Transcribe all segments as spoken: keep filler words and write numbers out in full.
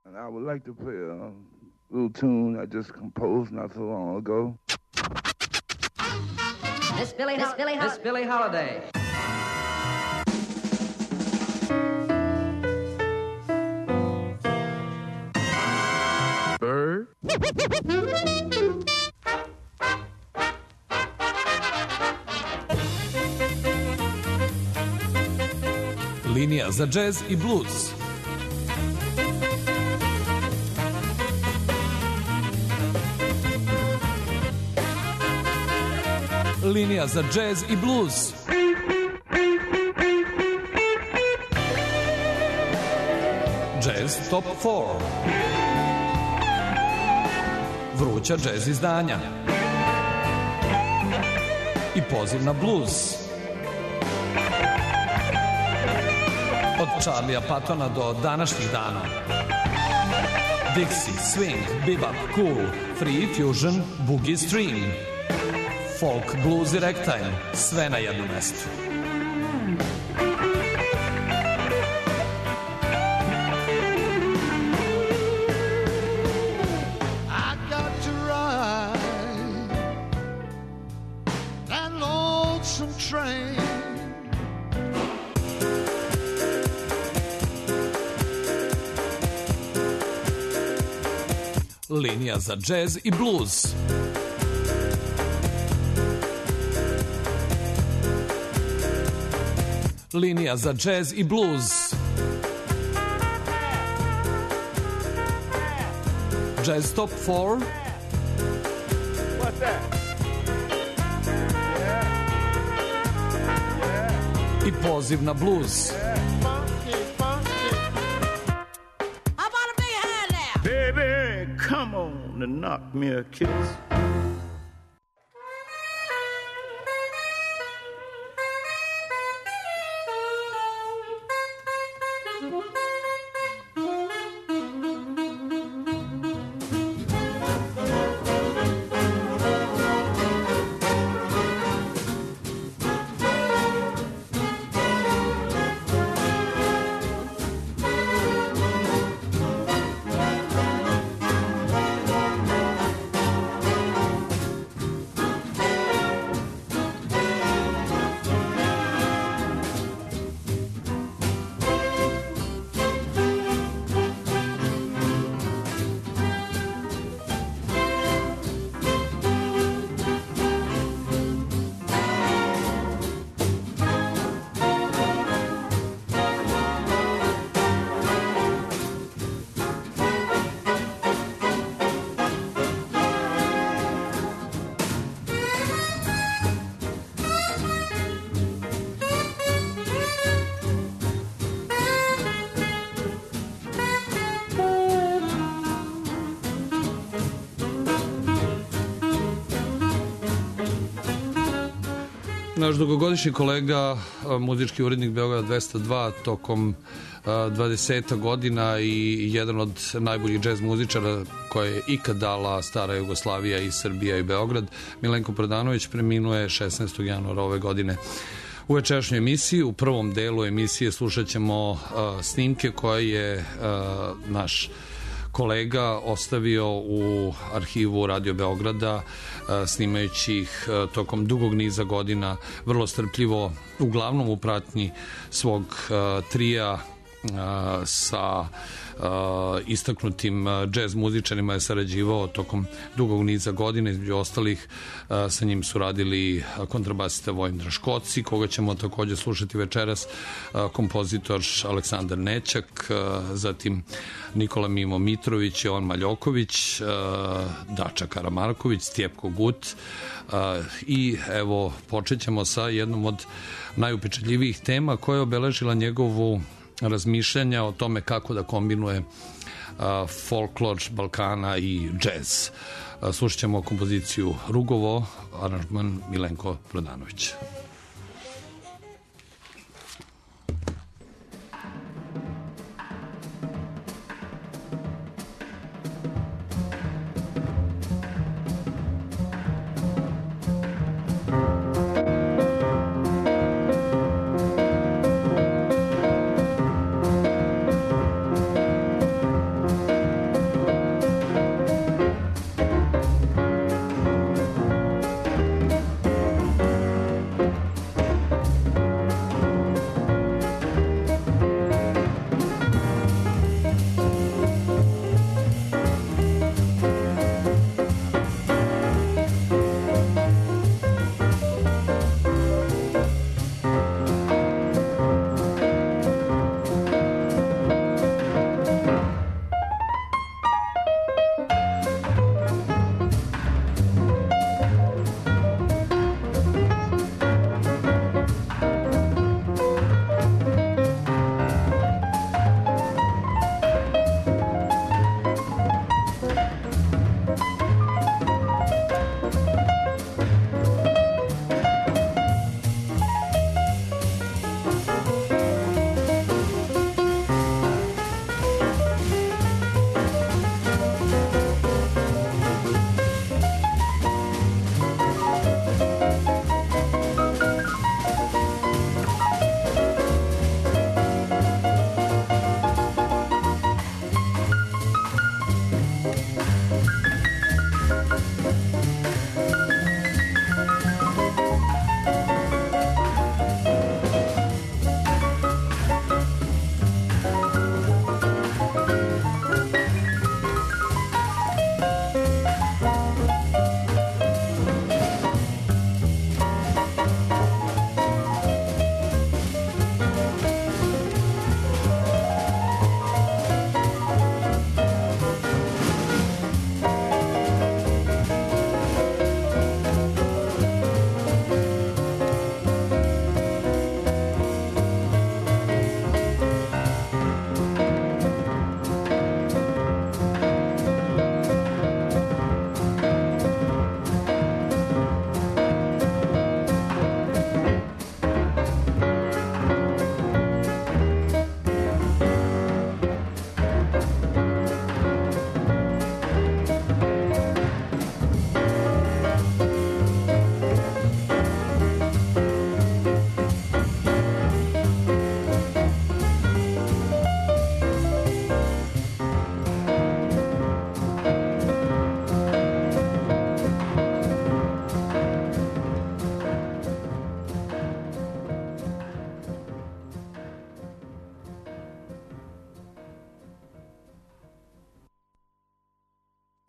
And I would like to play a little tune I just composed not so long ago. Miss Billie, Miss Billie, Miss Billie Holiday. Bird. Linija za džez i blues. Linija za džez i blues. Jazz Top četiri. Vruća džez izdanja. I poziv na blues. Od Charlija Pattona do današnjih dana. Dixie, swing, bebop, cool, free fusion, boogie stream. Folk, blues i ragtime, sve na jednom mestu. Linija za džez i blues. Linija za džez i blues. Jazz Top četiri. What's that? Yeah. Yeah. I poziv na blues. Yeah. Funky, funky. How about a big hand now? Baby, come on and knock me a kiss. Naš dugogodišnji kolega, muzički urednik Beograda dvesta dva tokom dvadeset godina i jedan od najboljih džez muzičara koje je ikad dala stara Jugoslavija i Srbija i Beograd, Milenko Prodanović, preminuo je šesnaestog januara ove godine. U večerašnjoj emisiji, u prvom delu emisije, slušat ćemo uh, snimke koje je uh, naš kolega ostavio u arhivu Radio Beograda, snimajući ih tokom dugog niza godina, vrlo strpljivo, uglavnom u pratnji svog trija sa istaknutim džez muzičarima je sarađivao tokom dugog niza godina. Između ostalih sa njim su radili kontrabasista Vojin Draškoci, koga ćemo takođe slušati večeras, kompozitor Aleksandar Nećak, zatim Nikola Mimo Mitrović, Jovan Maljoković, Dača Karamarković, Stjepko Gut, i evo počet ćemo sa jednom od najupečatljivijih tema koja je obeležila njegovu razmišljanja o tome kako da kombinuje uh, folklor Balkana i džez. Uh, slušat ćemo kompoziciju Rugovo, aranžman Milenko Prodanović. Thank you.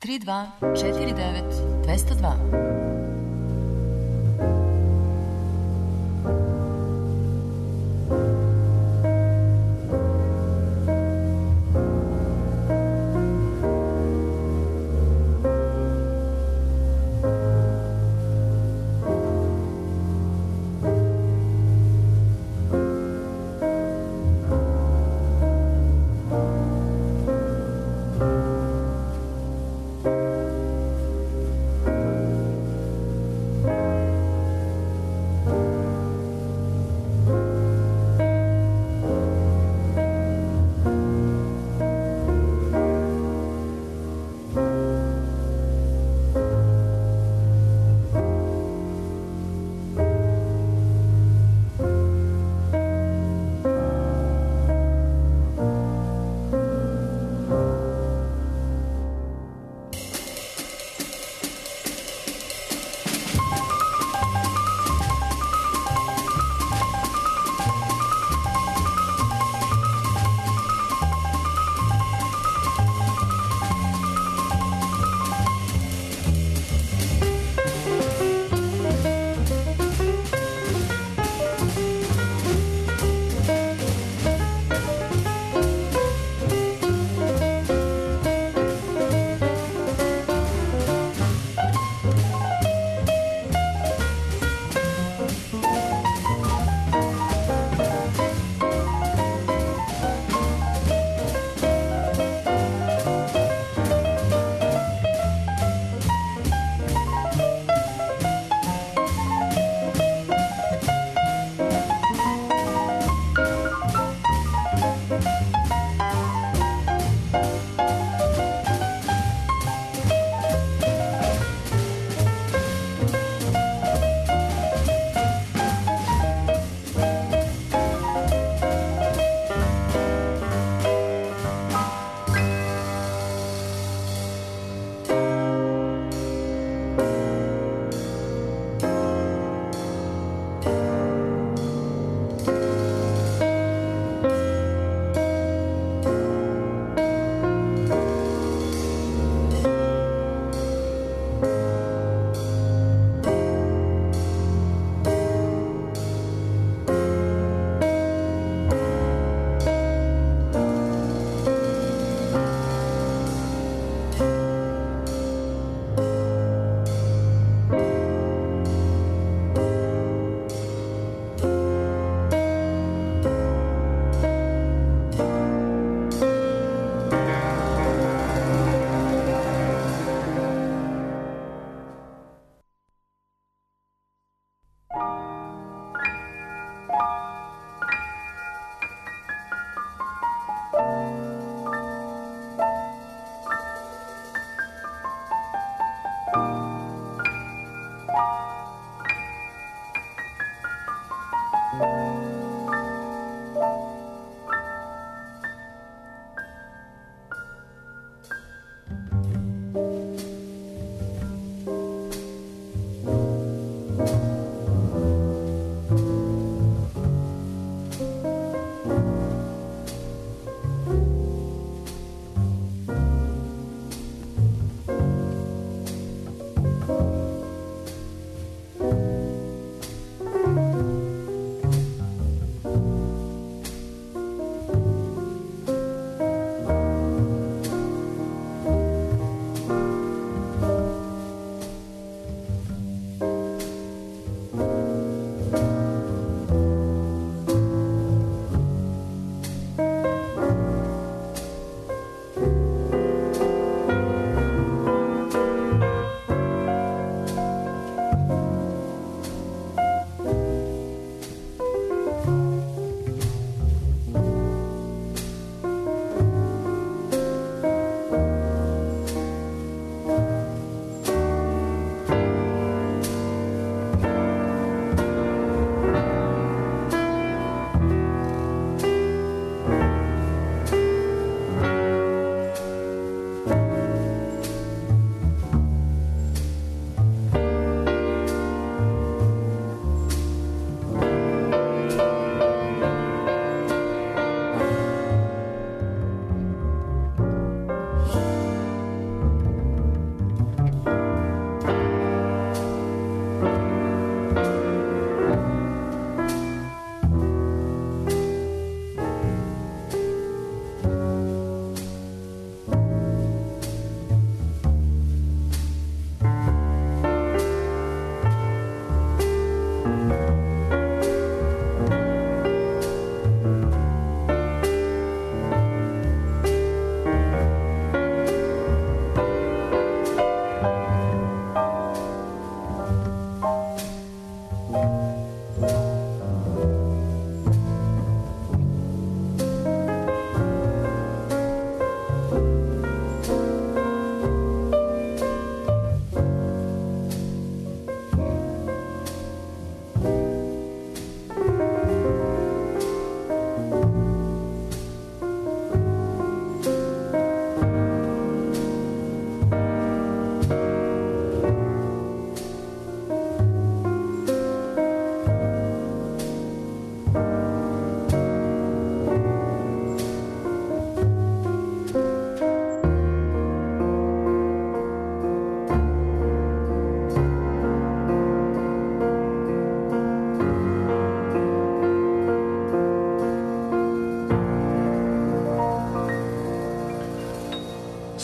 tri dva četiri devet dva zero dva.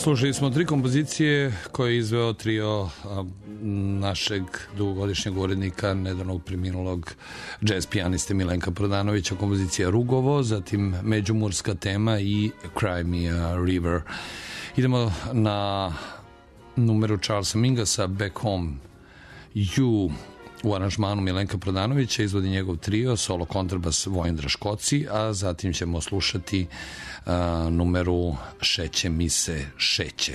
Slušali smo tri kompozicije koje je izveo trio a, našeg dugogodišnjeg urednika, nedavno preminulog džez pijaniste Milenka Prodanovića, kompozicija Rugovo, zatim Međumurska tema i Cry Me a River. Idemo na numeru Charlesa Mingasa, Back Home You, u aranžmanu Milenka Prodanovića, izvodi njegov trio, solo kontrabas Vojin Draškoci, a zatim ćemo slušati a, numeru Šeće mi se šeće.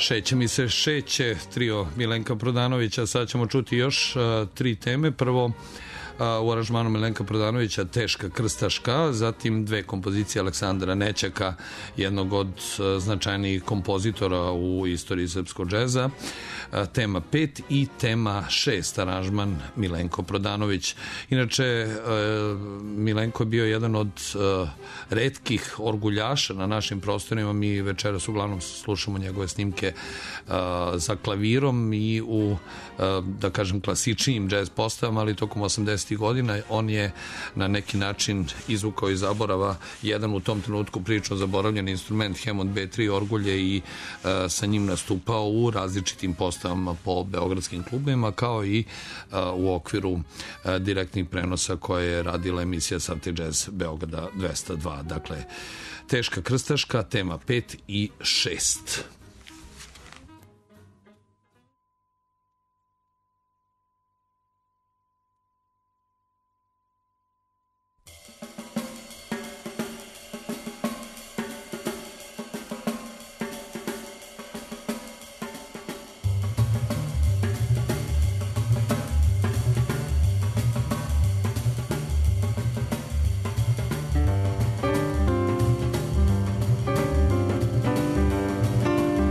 Šeće mi se šeće, trio Milenka Prodanovića. Sad ćemo čuti još uh, tri teme. Prvo, u aranžmanu Milenka Prodanovića Teška krstaška, zatim dve kompozicije Aleksandra Nećaka, jednog od značajnijih kompozitora u istoriji srpskog džeza, tema pet i tema šest, aranžman Milenko Prodanović. Inače, Milenko je bio jedan od retkih orguljaša na našim prostorima. Mi večeras uglavnom slušamo njegove snimke za klavirom i u, da kažem, klasičnijim džez postavama, ali tokom osamdesetih godina on je na neki način izvukao iz zaborava jedan u tom trenutku prilično zaboravljen instrument Hammond B tri orgulje i uh, sa njim nastupao u različitim postavama po beogradskim klubima, kao i uh, u okviru uh, direktnih prenosa koje je radila emisija Saturday Jazz Beograda dvesta dva. Dakle, Teška krstaška, tema pet i šest. Thank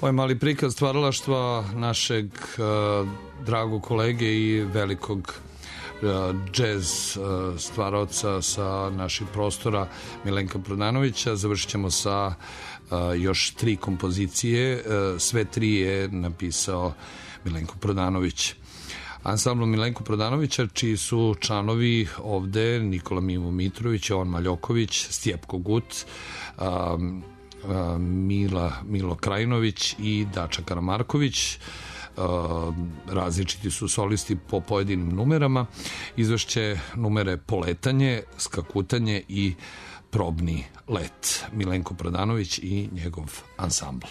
Ovaj mali prikaz stvaralaštva našeg uh, dragog kolege i velikog uh, džez uh, stvaraoca sa naših prostora Milenka Prodanovića. Završit ćemo sa uh, još tri kompozicije. Uh, sve tri je napisao Milenko Prodanović. Ansambl Milenko Prodanovića, čiji su članovi ovde Nikola Mimo Mitrović, Jovan Maljoković, Stjepko Gut, um, Mila, Milo Krajinović i Dača Karamarković. Različiti su solisti po pojedinim numerama. Izvešće numere Poletanje, Skakutanje i Probni let. Milenko Prodanović i njegov ansambl.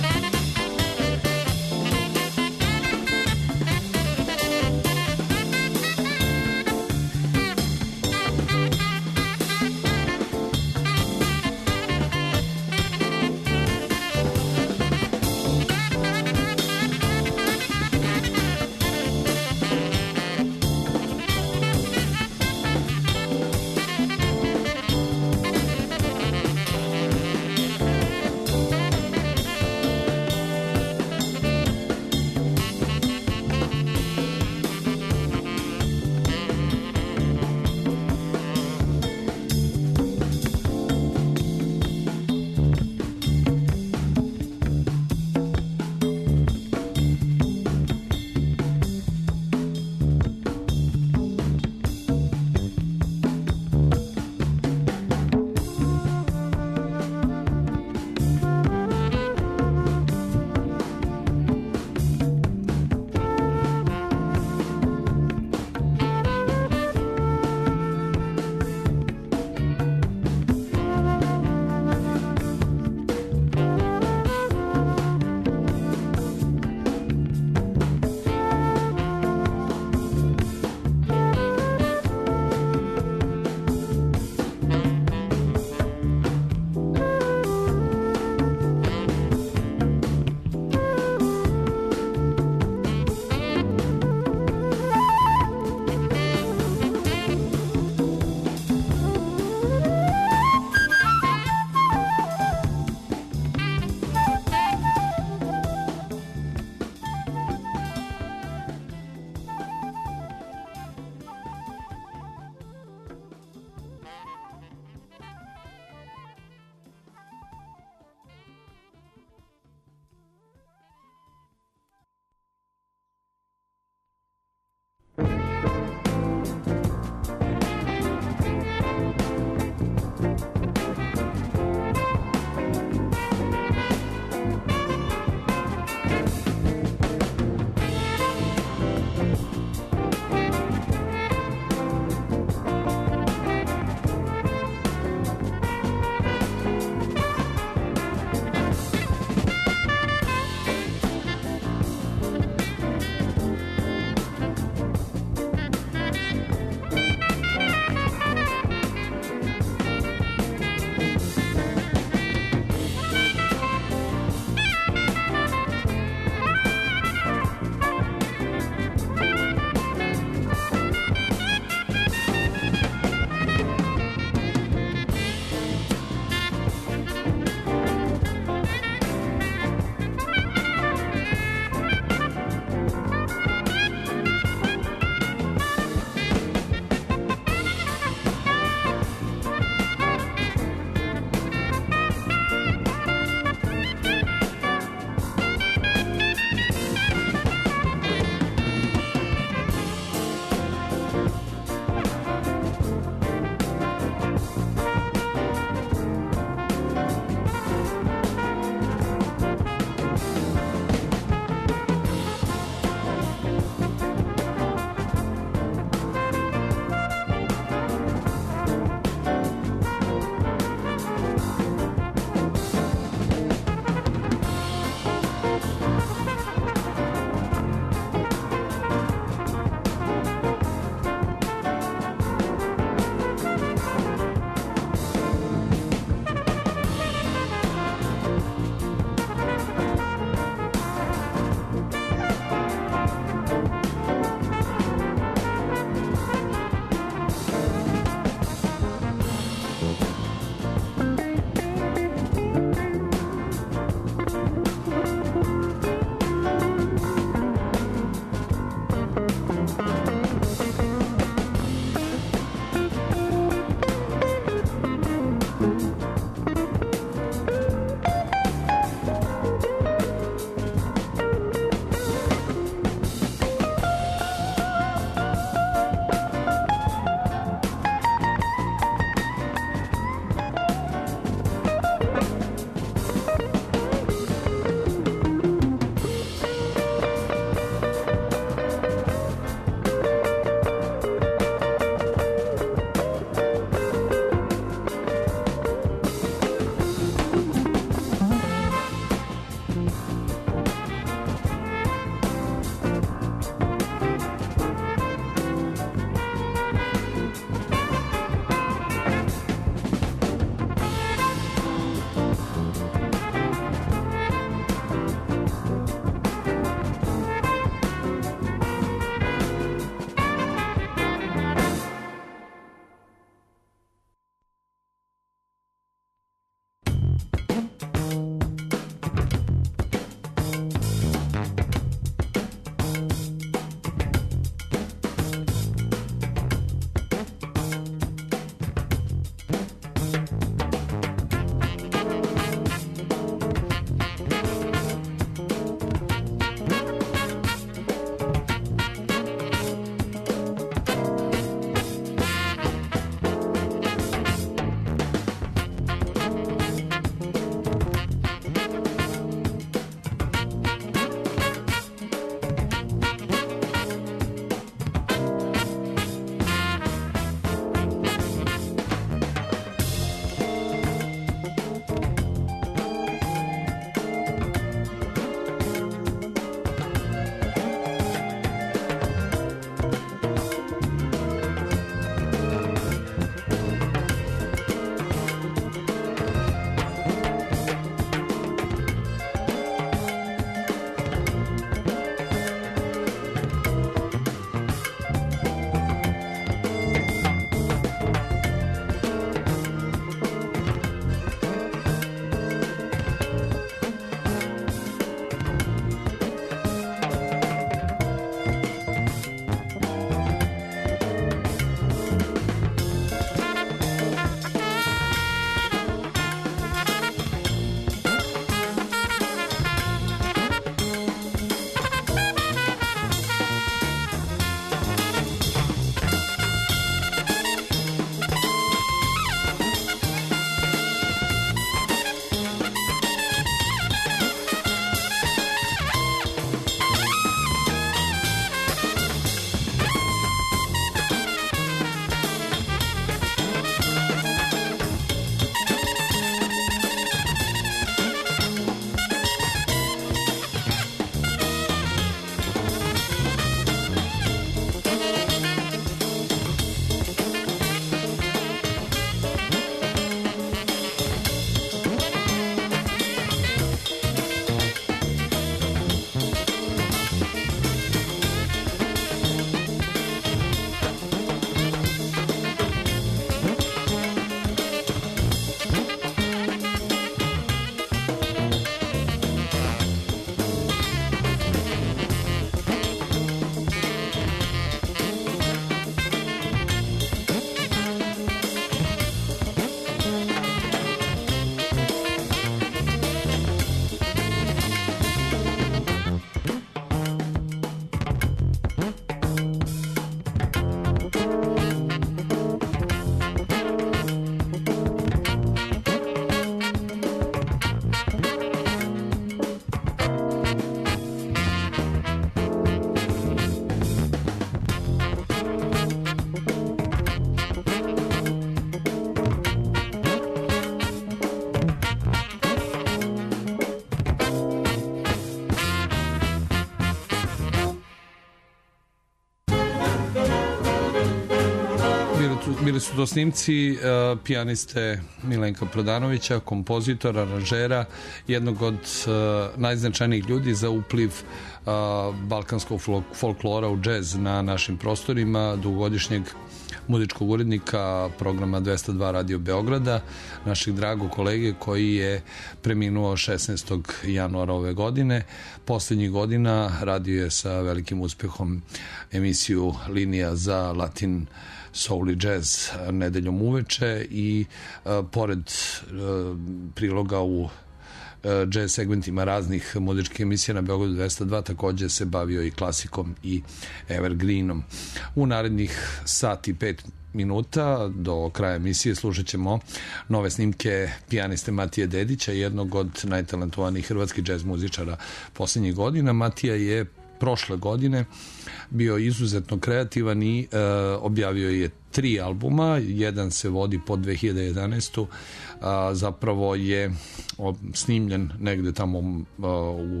bili su to snimci uh, pijaniste Milenka Prodanovića, kompozitora, aranžera, jednog od uh, najznačajnijih ljudi za upliv uh, balkanskog folklora u džez na našim prostorima, dugogodišnjeg muzičkog urednika programa dvesta dva Radio Beograda, našeg dragog kolege koji je preminuo šesnaestog januara ove godine. Poslednjih godina radio je sa velikim uspehom emisiju Linija za Latin soul i jazz nedeljom uveče i uh, pored uh, priloga u jazz segmentima raznih muzičkih emisija na Beogradu dvesta dva takođe se bavio i klasikom i evergreenom. U narednih sat i pet minuta do kraja emisije slušat ćemo nove snimke pijaniste Matije Dedića, jednog od najtalentovanijih hrvatskih džez muzičara poslednjih godina. Matija je prošle godine bio izuzetno kreativan i e, objavio je tri albuma, jedan se vodi po dve hiljade jedanaestu, a, zapravo je snimljen negde tamo a, u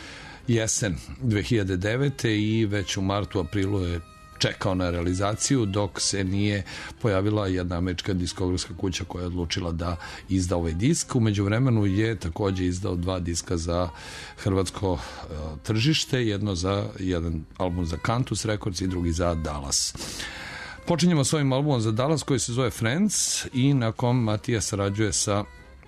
jesen dve hiljade devete i već u martu, aprilu je čekao na realizaciju dok se nije pojavila jedna američka diskografska kuća koja je odlučila da izda ovaj disk. U međuvremenu je takođe izdao dva diska za hrvatsko uh, tržište, jedno za jedan album za Cantus Records i drugi za Dallas. Počinjemo s ovim albumom za Dallas koji se zove Friends i na kom Matija sarađuje sa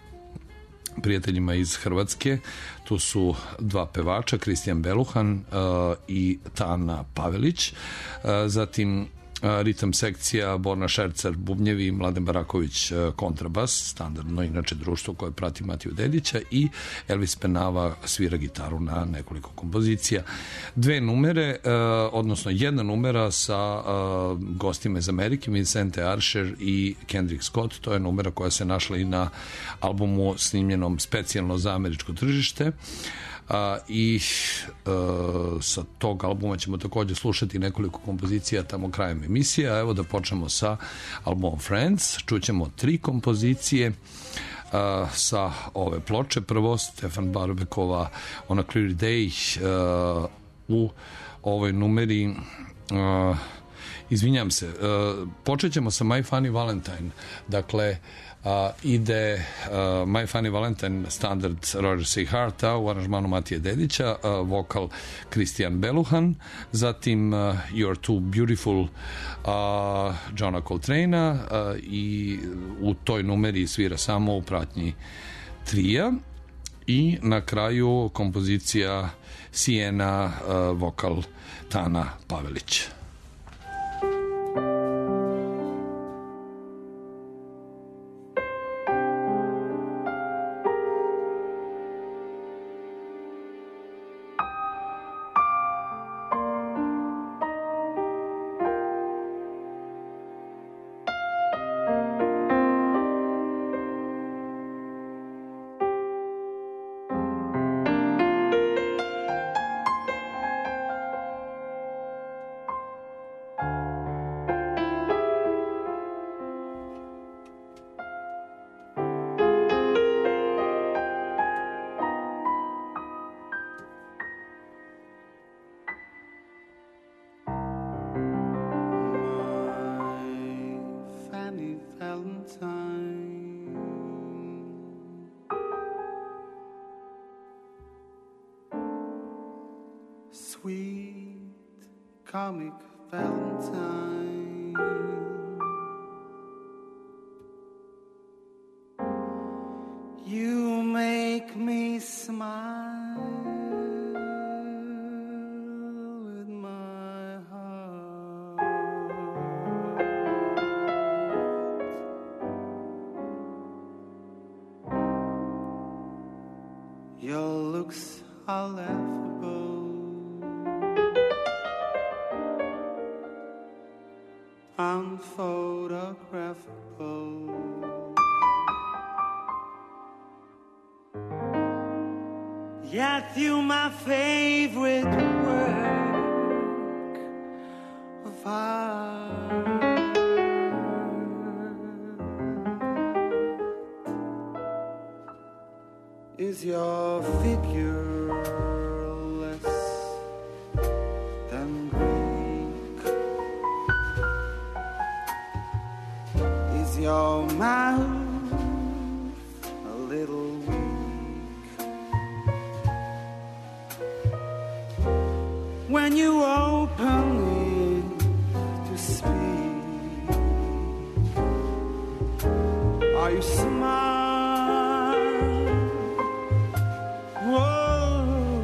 prijateljima iz Hrvatske. Tu su dva pevača, Kristijan Beluhan uh, i Tana Pavelić. Uh, zatim uh, ritam sekcija Borna Šercar, bubnjevi i Mladen Baraković, uh, kontrabas, standardno inače društvo koje prati Matiju Dedića, i Elvis Penava svira gitaru na nekoliko kompozicija. Dve numere, uh, odnosno jedna numera sa uh, gostima iz Amerike, Vincente Archer i Kendrick Scott. To je numera koja se našla i na albumu snimljenom specijalno za američko tržište. A, i uh, sa tog albuma ćemo takođe slušati nekoliko kompozicija tamo krajem emisije, a evo da počnemo sa albumom Friends. Čućemo tri kompozicije uh, sa ove ploče. Prvo Stefan Barbekova On a Clear Day uh, u ovoj numeri uh, izvinjam se, uh, počet ćemo sa My Funny Valentine. Dakle, Uh, ide uh, My Funny Valentine standard Roger C. Harta u aranžmanu Matije Dedića, uh, vokal Kristijan Beluhan, zatim uh, You're Too Beautiful uh, Johna Coltrane-a uh, i u toj numeri svira samo u pratnji trija, i na kraju kompozicija Siena, uh, vokal Tana Pavelić. Sweet comic Valentine, you make me smile with my heart. Your looks are laughable, unphotographable. Yet you my favorite work of art. Is your figure less than Greek? your mouth a little weak when you open it to speak? Are you smart? Whoa.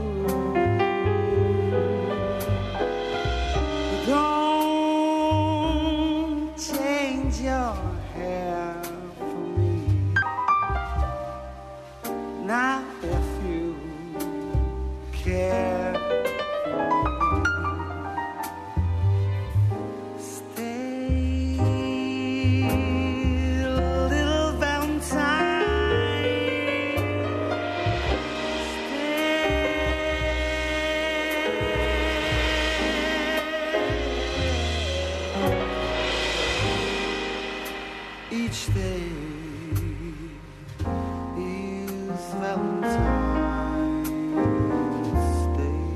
Don't change your hair for me. Not if you care for me. Stay, little Valentine. Stay. Each day is Valentine's Day.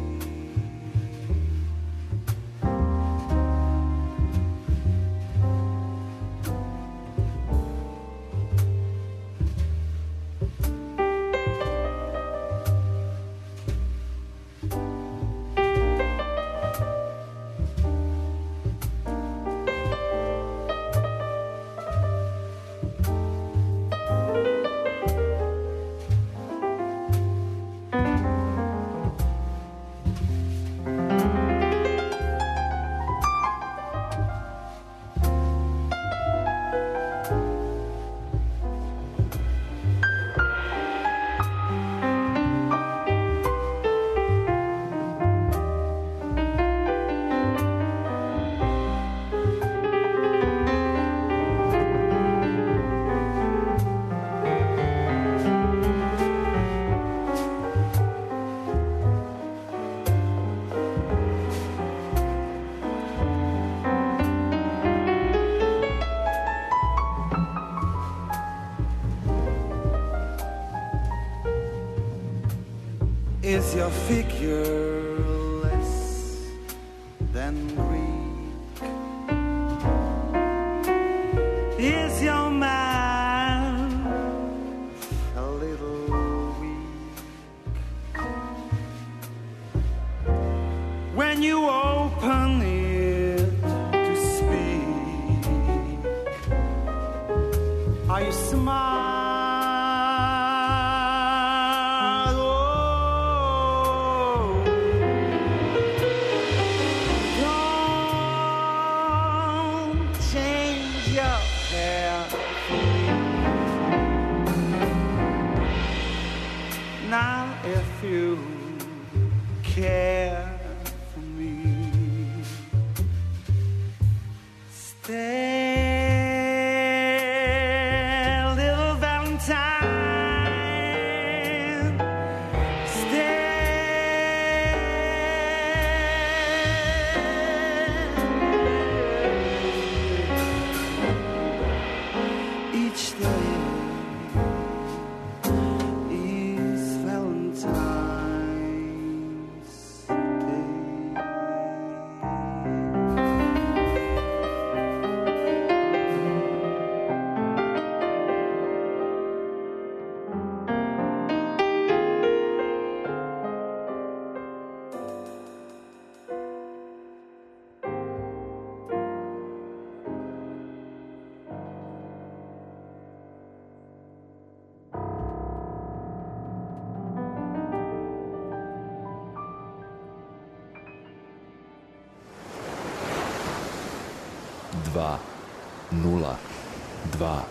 Is your figure less than Greek? Is your man a little weak when you open it to speak? Are you smart? Now if you care for me, stay, little Valentine, stay. Each day dva nula dva.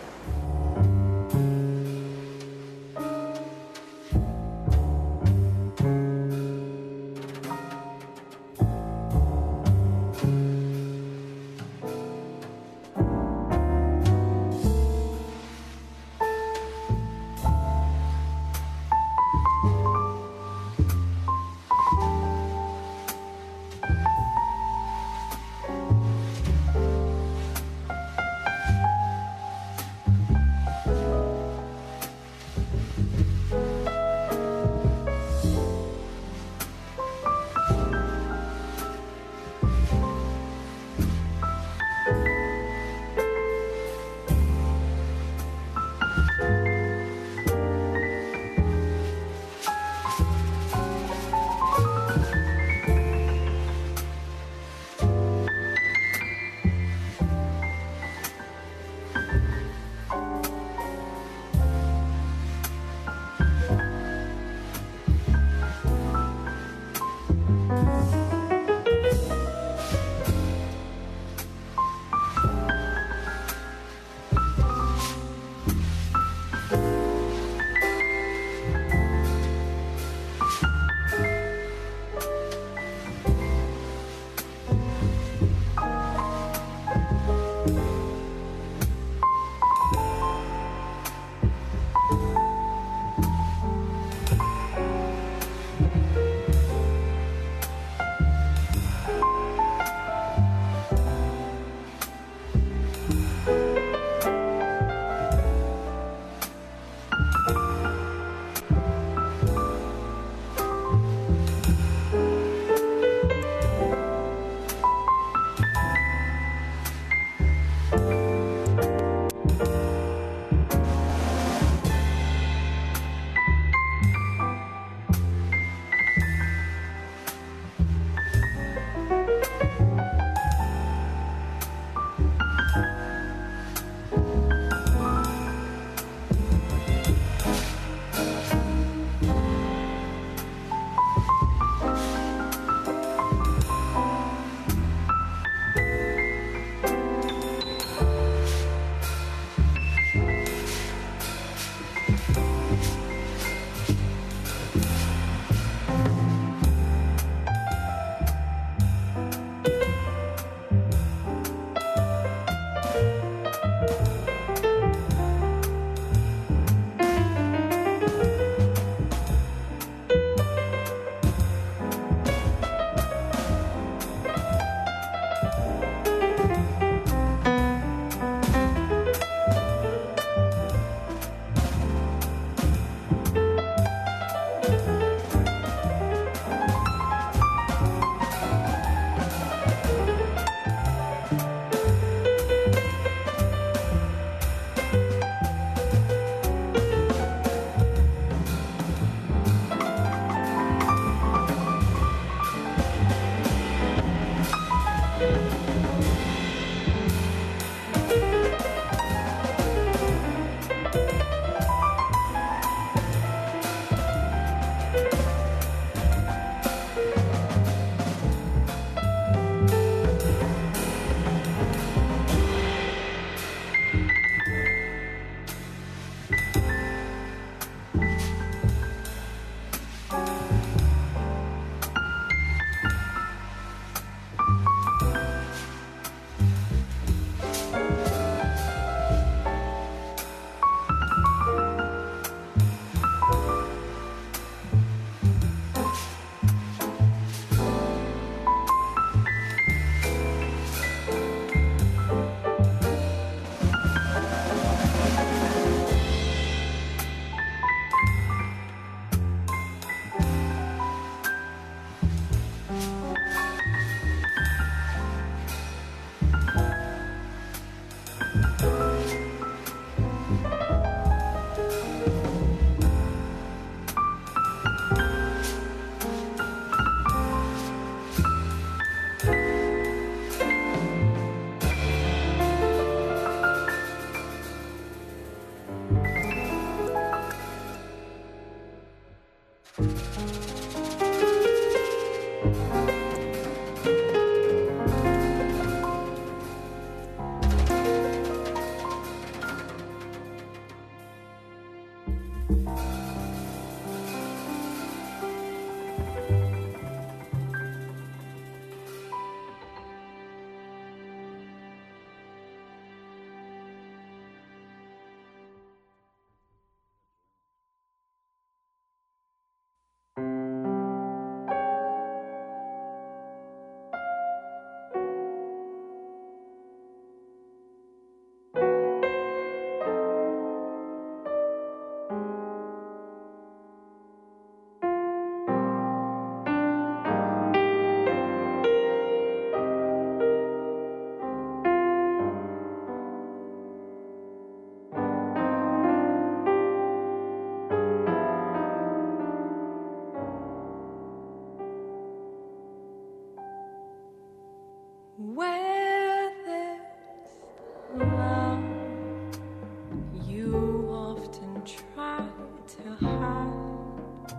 Where there's love, you often try to hide,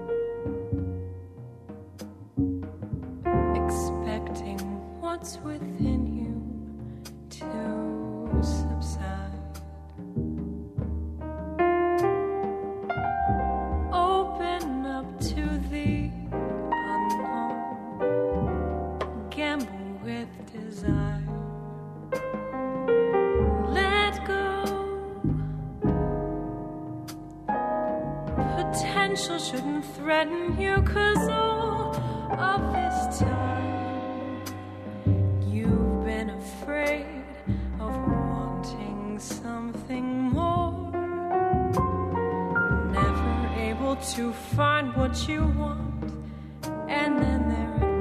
expecting what's within you to subside. Open up to the unknown, gamble with desire. Let go. Potential shouldn't threaten you, 'cause all of this time you've been afraid of wanting something more. Never able to find what you want, and then there it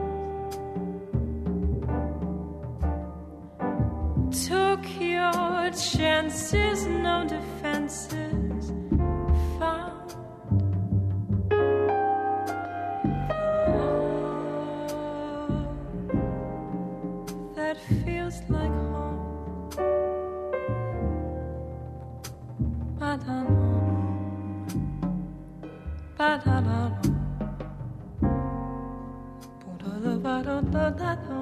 was. Took your chances, no defenses found. Love that feels like home. Ba-da-da, ba-da-da, ba-da-da-ba-da-da-da-da.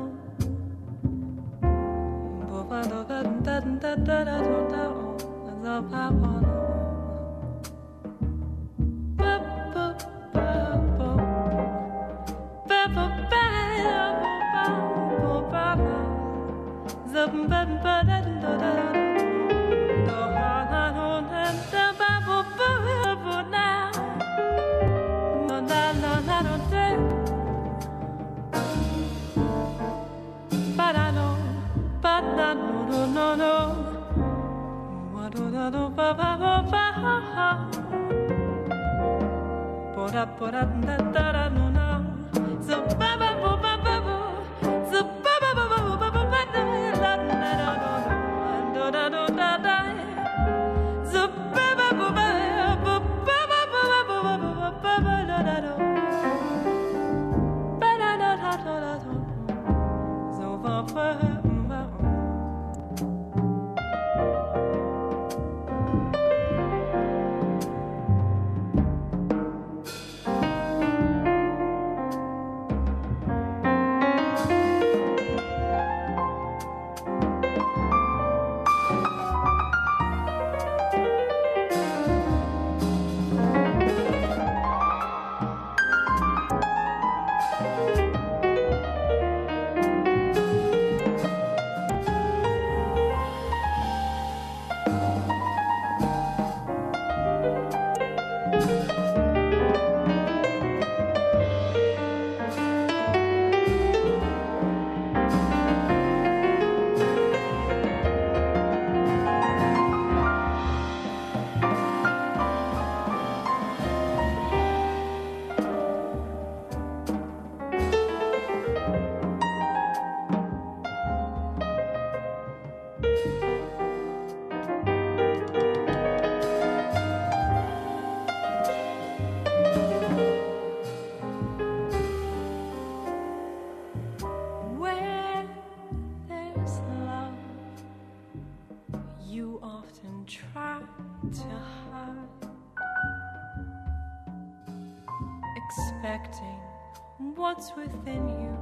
Expecting what's within you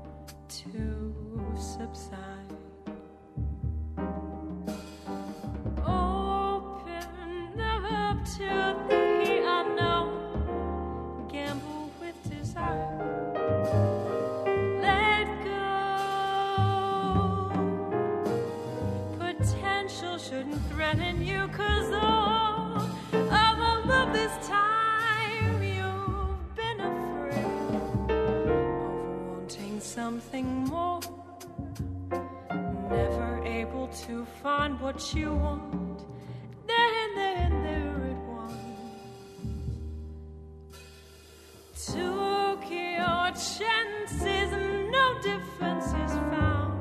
to subside. Open up to the unknown, gamble with desire. Let go. Potential shouldn't threaten you, 'cause all of all of this time something more, never able to find what you want, then, then there it was. Took your chances, no defenses found.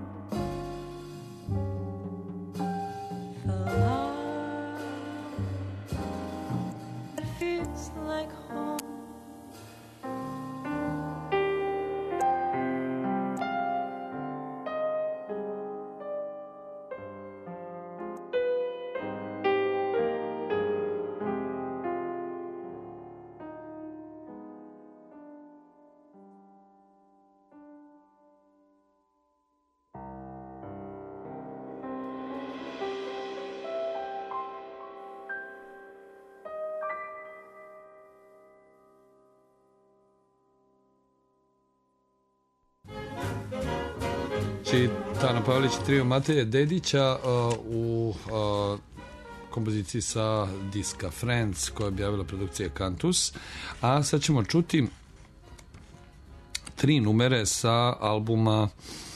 The love that feels like home. slušajući Tana Pavelić i trio Mateje Dedića uh, u uh, kompoziciji sa diska Friends koja je objavila produkcija Cantus, a sad ćemo čuti tri numere sa albuma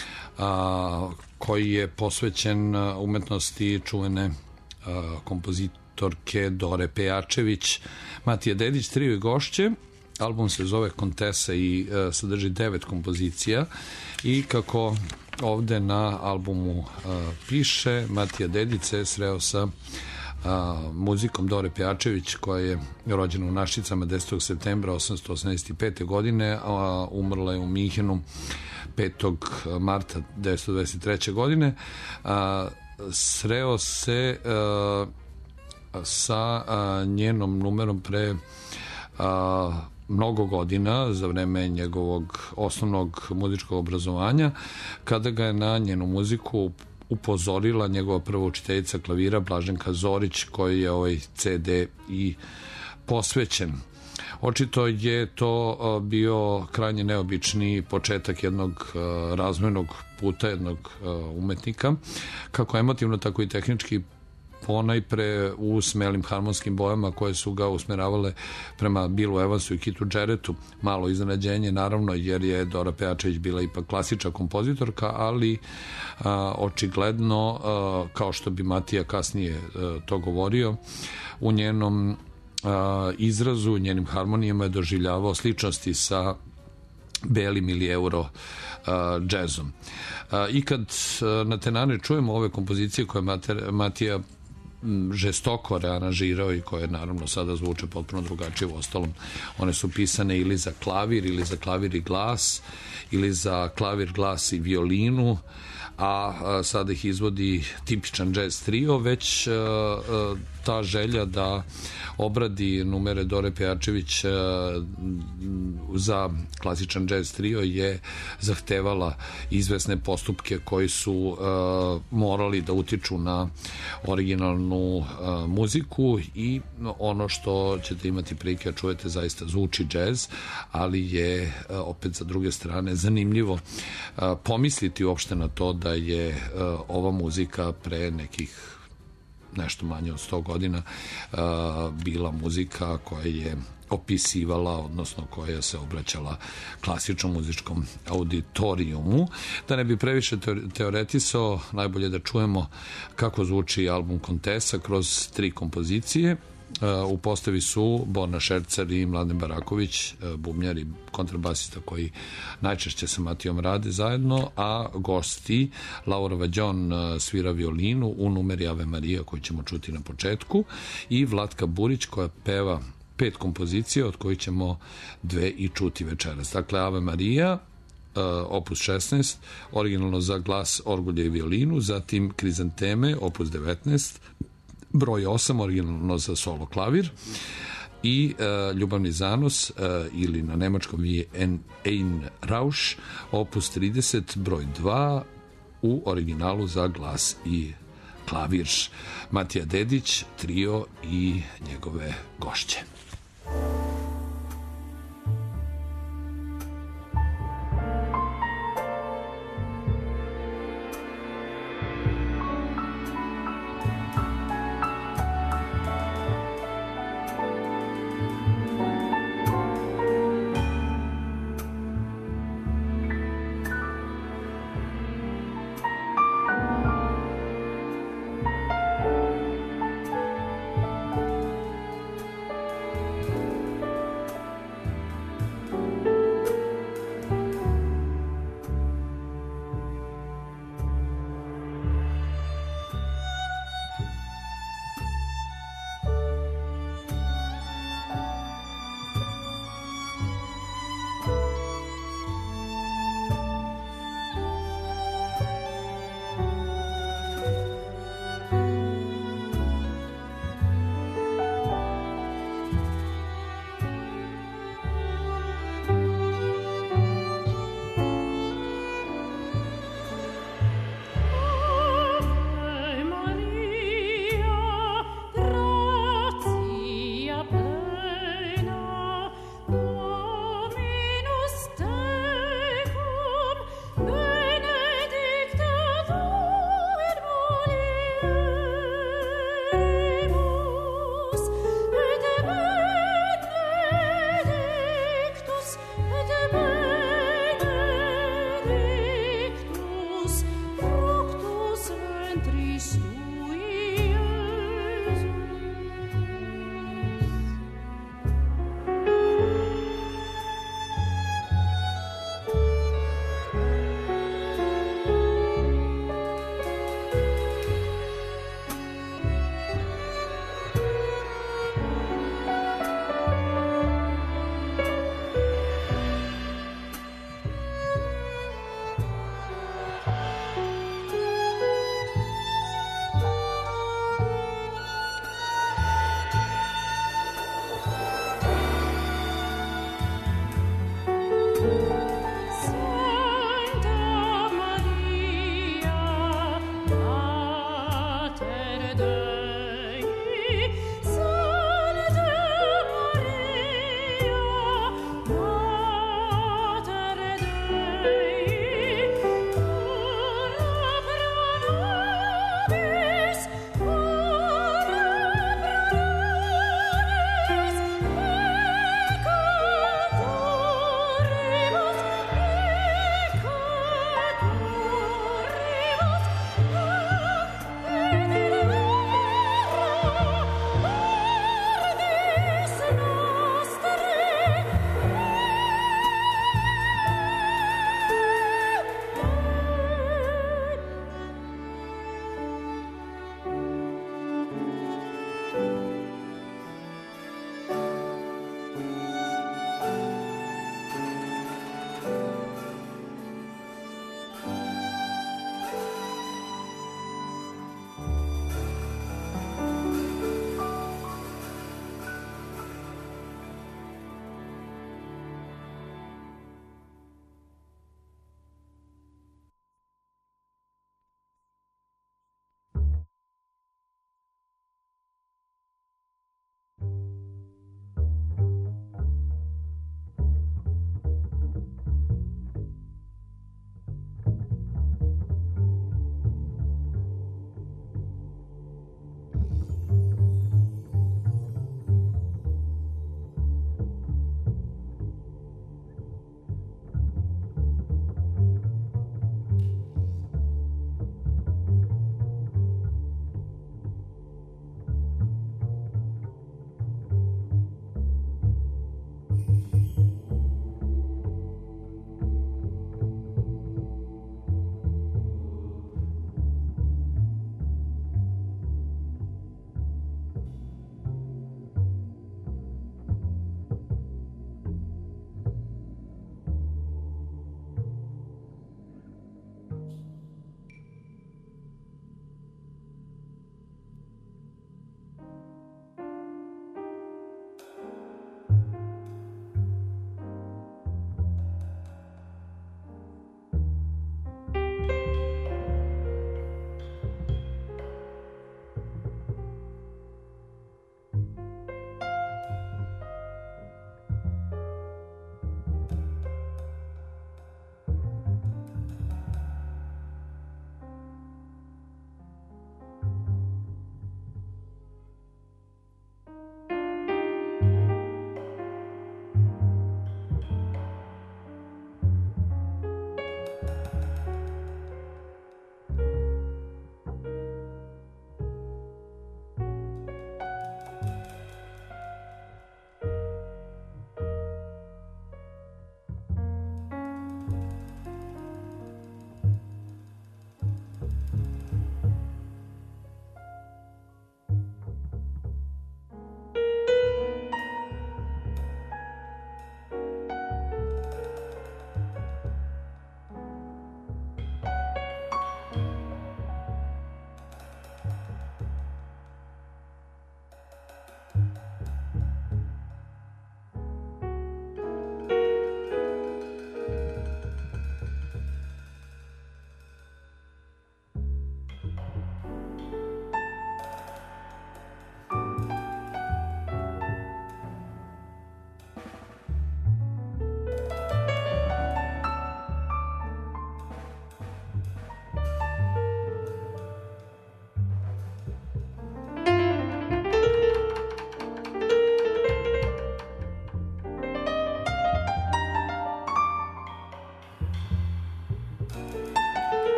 a, koji je posvećen umetnosti čuvene a, kompozitorke Dore Pejačević. Matija Dedić, trio i gošće. Album se zove Kontesa i a, sadrži devet kompozicija i kako ovde na albumu a, piše, Matija Dedić se sreo sa a, muzikom Dore Pejačević, koja je rođena u Našicama desetog septembra osamsto osamdeset pete. godine, a umrla je u Minhenu petog marta devetsto dvadeset treće. godine. A, sreo se a, sa a, njenom numerom pre a, mnogo godina, za vreme njegovog osnovnog muzičkog obrazovanja, kada ga je na njenu muziku upozorila njegova prva učiteljica klavira Blaženka Zorić, koji je ovaj ce de i posvećen. Očito je to bio krajnje neobični početak jednog razvojnog puta jednog umetnika, kako emotivno, tako i tehnički, ponajpre u smelim harmonskim bojama koje su ga usmeravale prema Billu Evansu i Kitu Jarrettu. Malo iznenađenje, naravno, jer je Dora Pejačević bila ipak klasična kompozitorka, ali a, očigledno, a, kao što bi Matija kasnije a, to govorio, u njenom a, izrazu, u njenim harmonijama je doživljavao sličnosti sa belim ili euro uh, džezom. Uh, I kad uh, na tenane čujemo ove kompozicije koje Mater, Matija žestoko rearanžirao i koje naravno sada zvuče potpuno drugačije, u ostalom one su pisane ili za klavir ili za klavir i glas ili za klavir, glas i violinu, a, a sada ih izvodi tipičan jazz trio, već a, a, ta želja da obradi numere Dore Pejačević a, za klasičan jazz trio je zahtevala izvesne postupke koji su a, morali da utiču na originalnu a, muziku, i ono što ćete imati prilike da čujete zaista zvuči jazz, ali je a, opet sa druge strane zanimljivo a, pomisliti uopšte na to da je a, ova muzika pre nekih nešto manje od sto godina uh, bila muzika koja je opisivala, odnosno koja se obraćala klasičnom muzičkom auditorijumu. Da ne bi previše teoretisao, najbolje da čujemo kako zvuči album Kontesa kroz tri kompozicije. Uh, u postavi su Borna Šercar i Mladen Baraković, uh, bubnjar i kontrabasista koji najčešće sa Matijom rade zajedno, a gosti Laura Vađon uh, svira violinu u numeri Ave Marija koju ćemo čuti na početku, i Vlatka Burić koja peva pet kompozicija, od kojih ćemo dve i čuti večeras. Dakle, Ave Marija, uh, opus šesnaest, originalno za glas, orgulje i violinu, zatim Krizanteme, opus devetnaest, broj osam, originalno za solo klavir, i uh, Ljubavni zanos, uh, ili na nemačkom je Ein Rausch, opus trideset, broj dva, u originalu za glas i klavir. Matija Dedić, trio i njegove gošće.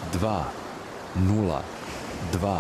dva nula dva.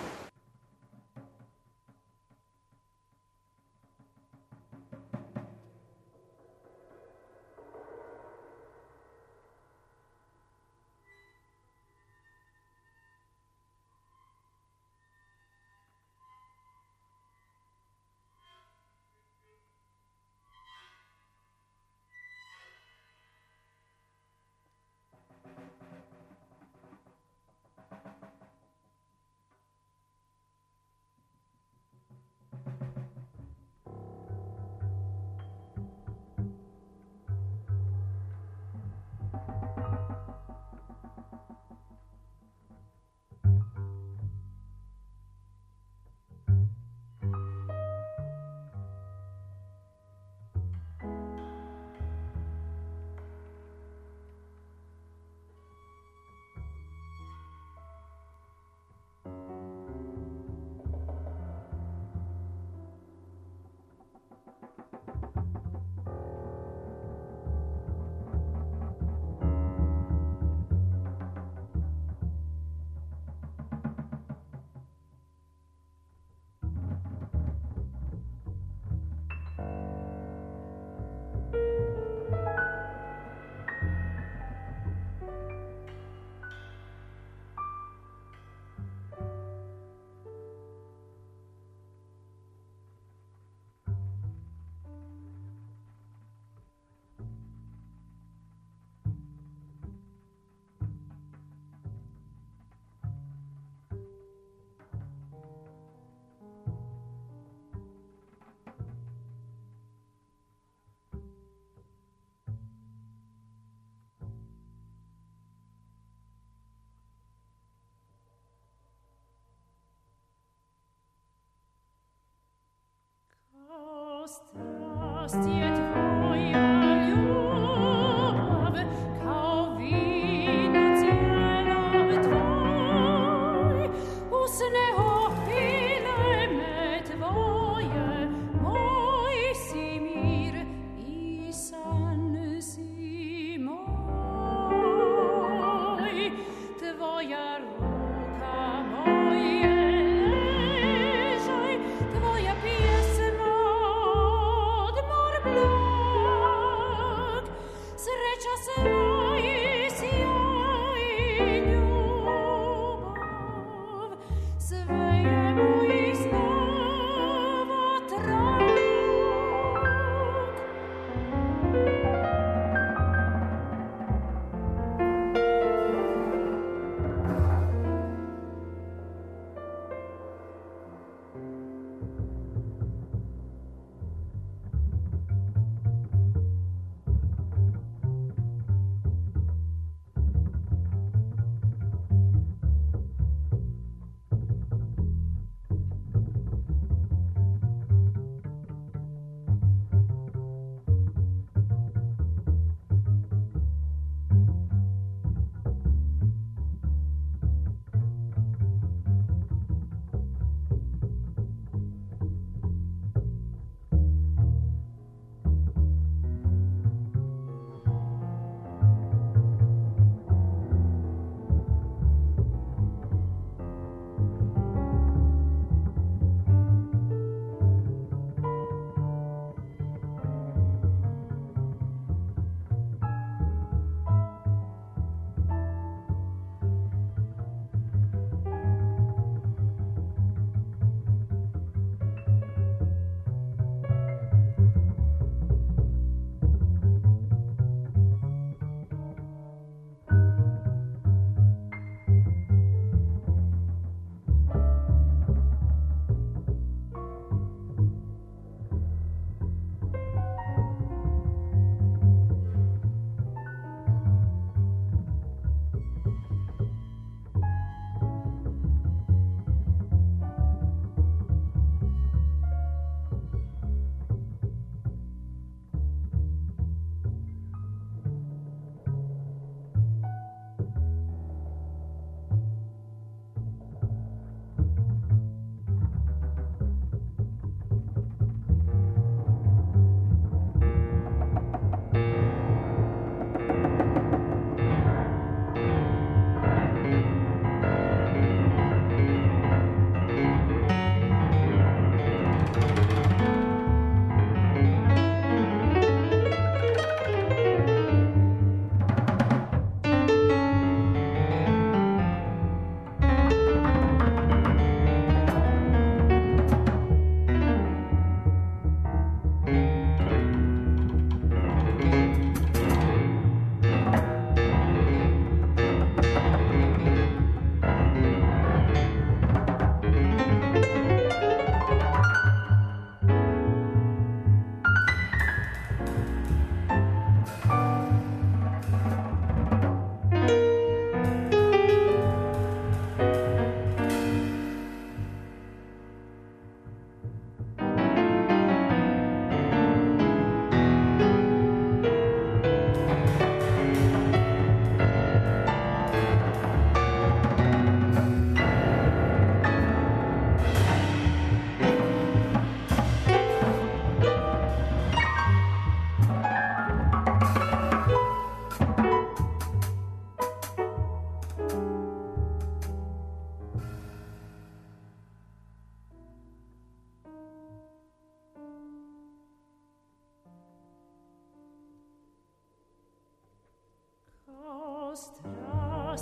Strasti je tvoja ljubav, kao vino cijelov tvoj, usne opile me tvoje, moj si mir i san si moj, tvoja ruka moje ležaj, tvoja pjesma odmor blag, sreća sva i sjaj i ljubav, sve je mojih snova trag.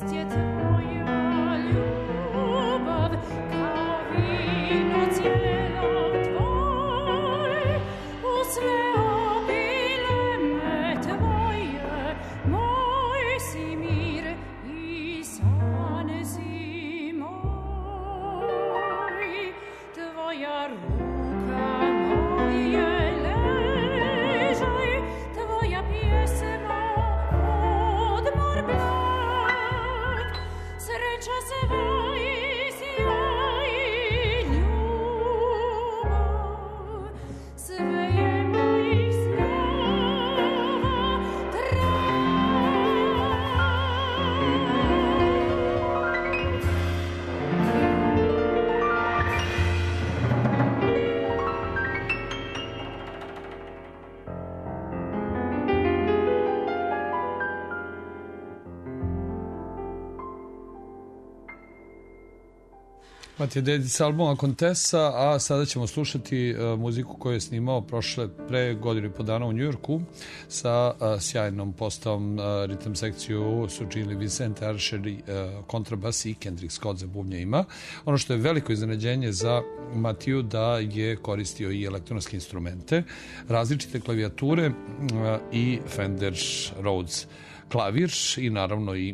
Matija Dedić s albuma Kontesa, a sada ćemo slušati uh, muziku koju je snimao prošle pre godinu i po dana u Njujorku sa uh, sjajnom postavom. Uh, ritam sekciju su činili Vicente Archer, uh, kontrabas i Kendrick Scott za bubnjevima. Ono što je veliko iznenađenje za Matiju da je koristio i elektronske instrumente, različite klavijature uh, i Fender Rhodes klavir i naravno i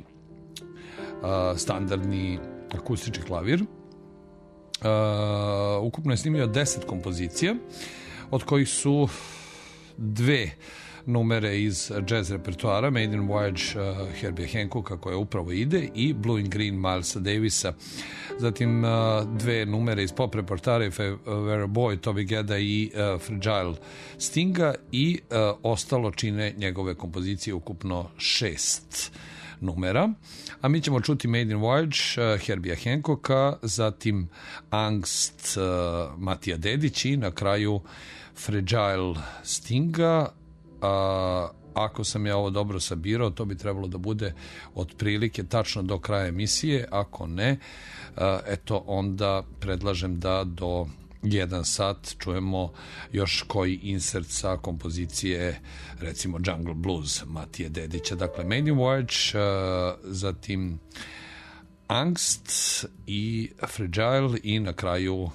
uh, standardni akustični klavir. Uh, ukupno je snimio deset kompozicija, od kojih su dve numere iz jazz repertoara, Made in Voyage uh, Herbie Hancocka koja upravo ide i Blue and Green Milesa Davisa. Zatim uh, dve numere iz pop repertoara If I Were a Boy, Toby Gedda i uh, Fragile Stinga i uh, ostalo čine njegove kompozicije, ukupno šest numera. A mi ćemo čuti Made in Voyage uh, Herbija Hancocka, zatim Angst uh, Matija Dedić i na kraju Fragile Stinga. A, ako sam ja ovo dobro sabirao, to bi trebalo da bude otprilike tačno do kraja emisije. Ako ne, a, eto onda predlažem da do jedan sat čujemo još koji insert sa kompozicije, recimo Jungle Blues Matije Dedića. Dakle, Made in Voyage, a, zatim Angst i Fragile i na kraju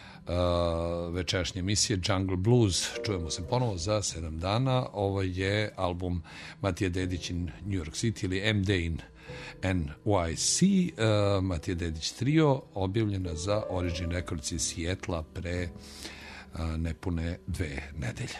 Uh, večerašnje emisije Jungle Blues. Čujemo se ponovo za sedam dana. Ovo je album Matija Dedić in New York City ili M D in N Y C, uh, Matija Dedić trio, objavljena za Origin Records iz Sijetla pre uh, nepune dve nedelje.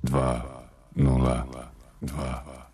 dva nula dva.